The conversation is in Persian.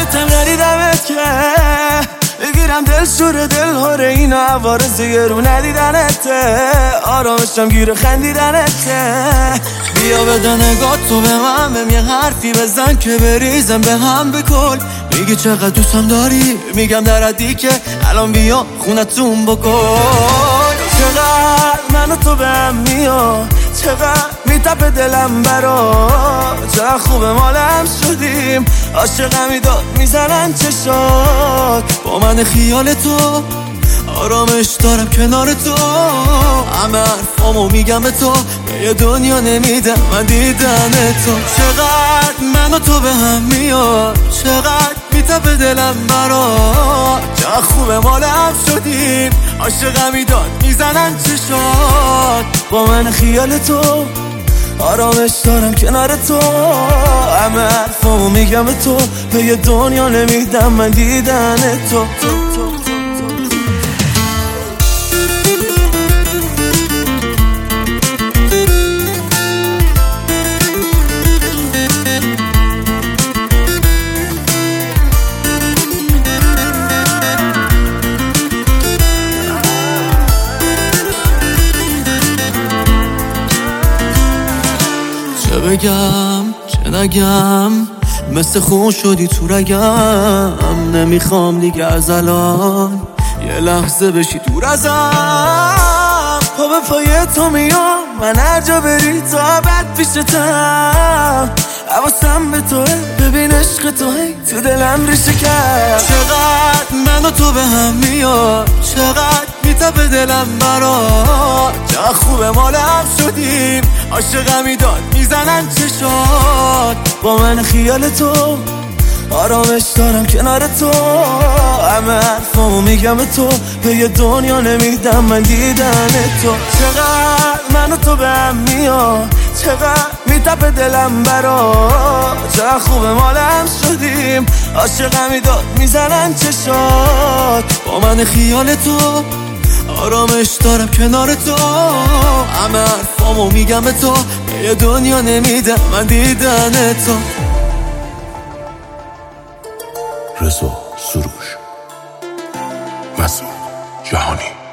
ندیدمتم ندیدمت که بگیرم دل شور دل هاره این عوارض رو ندیدنت آرامشم گیر خندیدنت بیا بده نگاه تو به من بهم یه حرفی بزن که بریزم به هم بکن میگی چقدر دوستم داری میگم در حدی که الان بیا خونتون بکن چقدر من و تو به هم میاد چقدر میتپه دلم برا چقدر خوبه مالم شدیم عاشقمی داد میزنن چشات با من خیال تو آرامش دارم کنار تو همه حرفامو میگم به تو به یه دنیا نمیدم من دیدن تو چقدر من و تو به هم میاد چقدر میتپه دلم برا چقدر خوبه مالم شدیم عاشقمی داد میزنن چشات با من خیال تو آرامش دارم کنار تو همه حرفامو میگم به تو به یه دنیا نمیدم من دیدن تو چه بگم چه نگم مثل خون شدی تو رگم نمیخوام دیگه از الان یه لحظه بشی دور ازم پا به پای تو میام من هر جا بری تا بد پیشتم حواسم به توه ببین عشق تو هی تو دلم ریشه کرد چقدر من و تو به هم میاد چقدر میتپه دلم برا چقدر خوبه مالم شدیم عاشقمی داد میزنن چشات با من خیال تو آرامش دارم کنار تو همه حرفامو میگم به تو به یه دنیا نمیدم من دیدن تو چقدر من و تو به هم میاد چقدر میتپه دلم برا چقدر خوبه مالم شدیم عاشقمی داد میزنن چشات با من خیال تو آرامش دارم کنار تو همه حرفامو میگم به تو به یه دنیا نمیدم من دیدن تو رضا سروش مسعود جهانی